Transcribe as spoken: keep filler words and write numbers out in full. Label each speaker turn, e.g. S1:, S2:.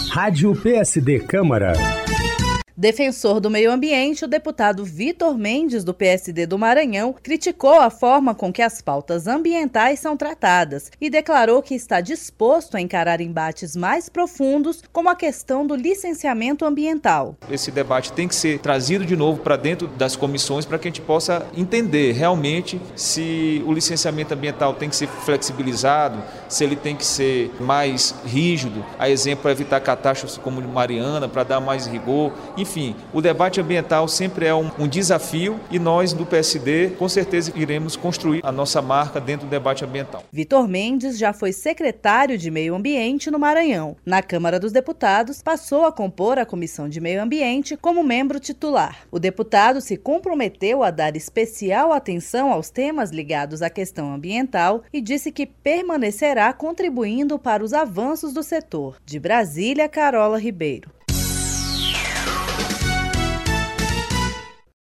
S1: Rádio P S D Câmara.
S2: Defensor do meio ambiente, o deputado Vitor Mendes, do P S D do Maranhão, criticou a forma com que as pautas ambientais são tratadas e declarou que está disposto a encarar embates mais profundos, como a questão do licenciamento ambiental.
S3: Esse debate tem que ser trazido de novo para dentro das comissões para que a gente possa entender realmente se o licenciamento ambiental tem que ser flexibilizado, se ele tem que ser mais rígido, a exemplo, para evitar catástrofes como Mariana, para dar mais rigor. Enfim, o debate ambiental sempre é um, um desafio e nós do P S D com certeza iremos construir a nossa marca dentro do debate ambiental.
S2: Vitor Mendes já foi secretário de Meio Ambiente no Maranhão. Na Câmara dos Deputados, passou a compor a Comissão de Meio Ambiente como membro titular. O deputado se comprometeu a dar especial atenção aos temas ligados à questão ambiental e disse que permanecerá contribuindo para os avanços do setor. De Brasília, Carola Ribeiro.